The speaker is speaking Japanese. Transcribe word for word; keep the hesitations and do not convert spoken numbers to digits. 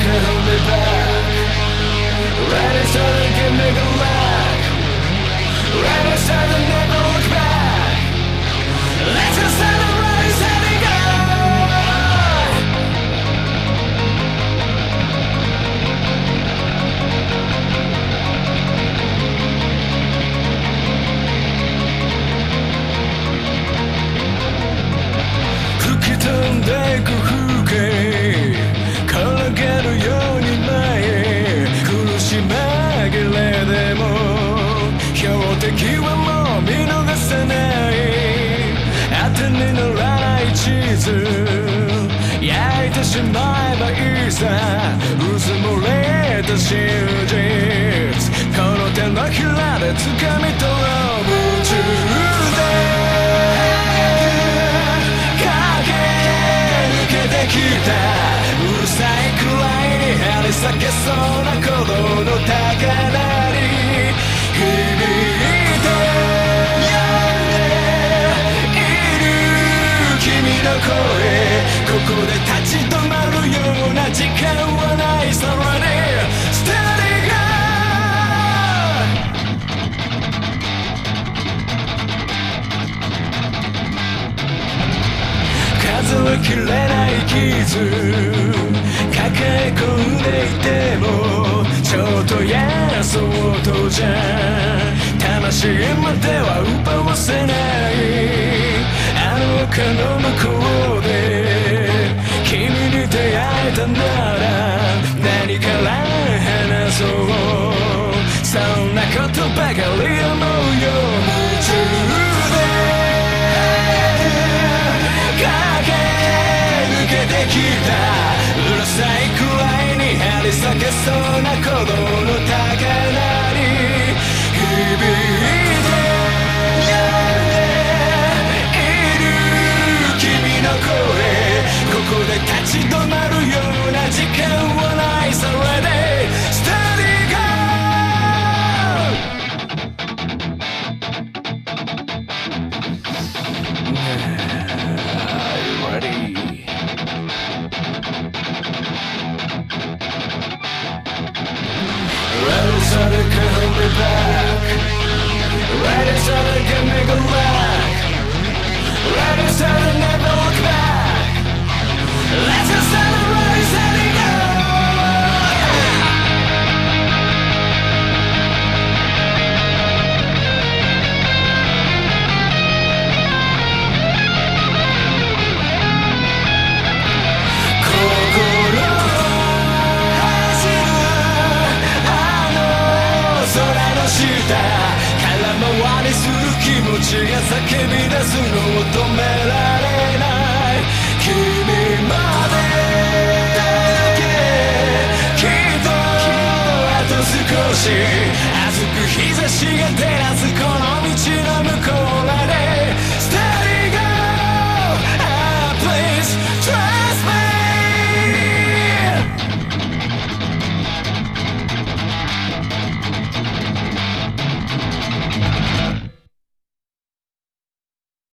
can't hold me back. Ready, started, give me the lag. Ready, started, never look back. Let's just stand and ready, steady, go.吹き飛んでいく風景転げるように前へ苦し紛れでも標的はもう見逃せない当てにならない地図焼いてしまえばいいさうずもれた真実この手のひらで掴み取ろう夢中でできたうるさいくらいに張り裂けそうな鼓動の高鳴り響いている君の声ここで立ち止まるような時間はない空にステディ数えきれない傷抱え込んでいてもちょっとやそうとじゃ魂までは奪わせないあの丘の向こうで君に出会えたなら何から話そうそんなことばかり思うよ夢中できたうるさいくらいに張り裂けそうな鼓動の高鳴り響いている君の声ここで立ち止まるような時間はないそれでステディゴー Ready Ready, so they can hold me back. Ready, so they can make a lack. Ready, so they never look back. Let's just stand and ready, steady, go. Kokoro 空の下空回りする気持ちが叫び出すのを止められない君までだけきっとあと少し